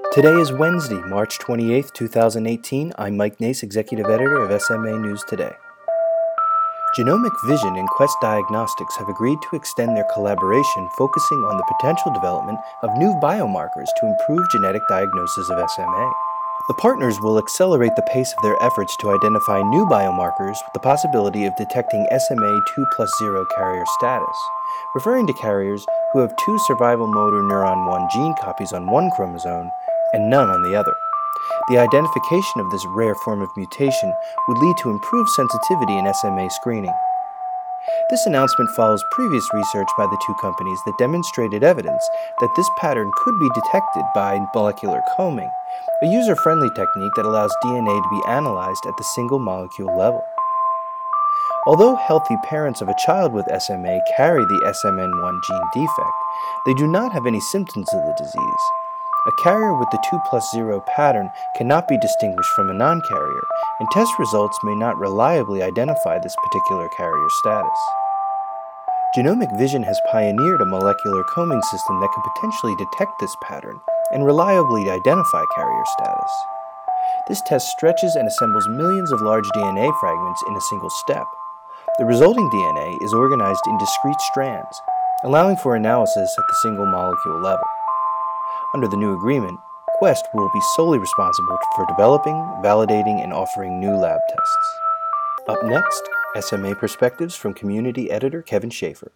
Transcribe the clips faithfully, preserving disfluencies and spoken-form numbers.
Today is Wednesday, March twenty-eighth, two thousand eighteen. I'm Mike Nace, Executive Editor of S M A News Today. Genomic Vision and Quest Diagnostics have agreed to extend their collaboration focusing on the potential development of new biomarkers to improve genetic diagnosis of S M A. The partners will accelerate the pace of their efforts to identify new biomarkers with the possibility of detecting S M A two plus zero carrier status, referring to carriers who have two survival motor neuron one gene copies on one chromosome and none on the other. The identification of this rare form of mutation would lead to improved sensitivity in S M A screening. This announcement follows previous research by the two companies that demonstrated evidence that this pattern could be detected by molecular combing, a user-friendly technique that allows D N A to be analyzed at the single molecule level. Although healthy parents of a child with S M A carry the S M N one gene defect, they do not have any symptoms of the disease. A carrier with the two plus zero pattern cannot be distinguished from a non-carrier, and test results may not reliably identify this particular carrier status. Genomic Vision has pioneered a molecular combing system that can potentially detect this pattern and reliably identify carrier status. This test stretches and assembles millions of large D N A fragments in a single step. The resulting D N A is organized in discrete strands, allowing for analysis at the single molecule level. Under the new agreement, Quest will be solely responsible for developing, validating, and offering new lab tests. Up next, S M A Perspectives from Community Editor Kevin Schaefer.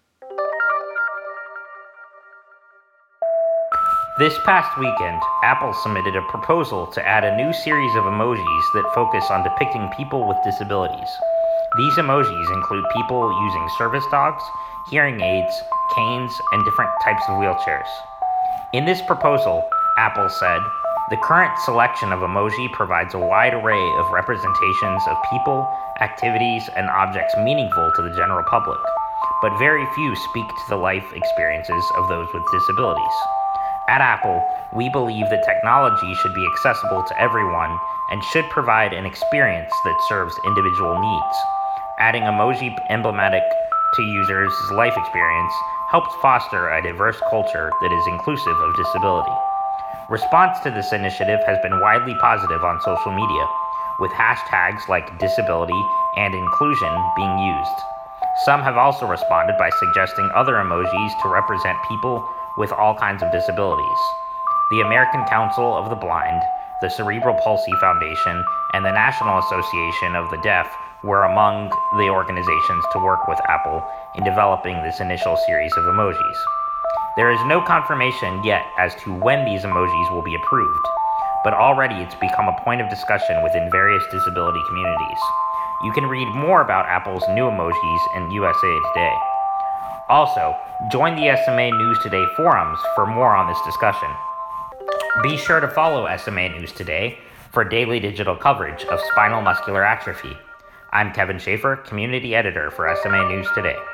This past weekend, Apple submitted a proposal to add a new series of emojis that focus on depicting people with disabilities. These emojis include people using service dogs, hearing aids, canes, and different types of wheelchairs. In this proposal, Apple said, the current selection of emoji provides a wide array of representations of people, activities, and objects meaningful to the general public, but very few speak to the life experiences of those with disabilities. At Apple, we believe that technology should be accessible to everyone and should provide an experience that serves individual needs. Adding emoji emblematic to users' life experience helps foster a diverse culture that is inclusive of disability. Response to this initiative has been widely positive on social media, with hashtags like disability and inclusion being used. Some have also responded by suggesting other emojis to represent people with all kinds of disabilities. The American Council of the Blind, the Cerebral Palsy Foundation, and the National Association of the Deaf were among the organizations to work with Apple in developing this initial series of emojis. There is no confirmation yet as to when these emojis will be approved, but already it's become a point of discussion within various disability communities. You can read more about Apple's new emojis in U S A Today. Also, join the S M A News Today forums for more on this discussion. Be sure to follow S M A News Today for daily digital coverage of spinal muscular atrophy. I'm Kevin Schaefer, Community Editor for S M A News Today.